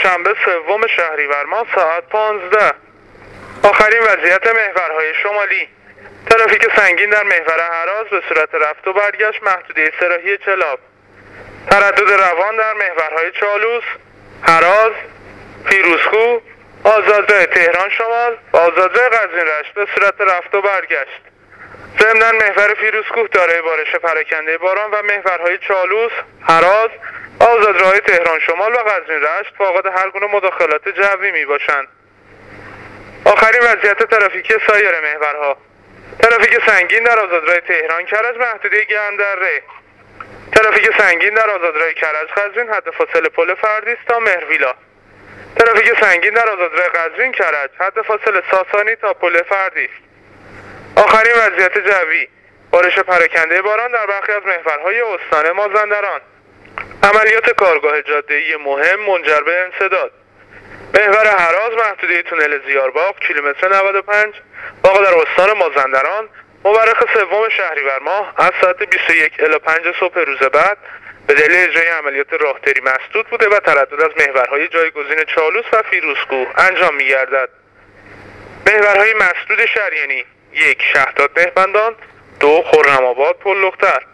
دوشنبه 3 شهریور ماه ساعت 15. آخرین وضعیت محورهای شمالی: ترافیک سنگین در محور هراز به صورت رفت و برگشت محدوده سراحی چلاب. تردد روان در محورهای چالوس، هراز، فیروزکوه، آزادراه تهران شمال و آزادراه قزوین رشت به صورت رفت و برگشت. ضمناً محور فیروزکوه دارای بارش پراکنده باران و محورهای چالوس، هراز، آزادراه تهران شمال و قزوین رشت فاقد هر گونه مداخلات جوی می باشند. آخرین وضعیت ترافیکی سایر محورها: ترافیک سنگین در آزادراه تهران کرج محدوده گرمدره. ترافیک سنگین در آزادراه کرج قزوین حد فاصله پل فردیس تا مهرویلا. ترافیک سنگین در آزادراه قزوین کرج حد فاصله ساسانی تا پل فردیس. آخرین وضعیت جوی: بارش پراکنده باران در برخی از محورهای استان مازندران. عملیات کارگاه جاده‌ای مهم منجر به انسداد. محور هراز محدوده تونل زیارباغ کیلومتر 95 واقع در استان مازندران مورخ 3 شهریور ماه از ساعت 21 الی 5 صبح روز بعد به دلیل اجرای عملیات راهداری مسدود بوده و تردد از محورهای جایگزین چالوس و فیروزکوه انجام می‌گردد. محورهای مسدود شریانی: 1 شهداد بهبندان، 2 خرم‌آباد پل لختر.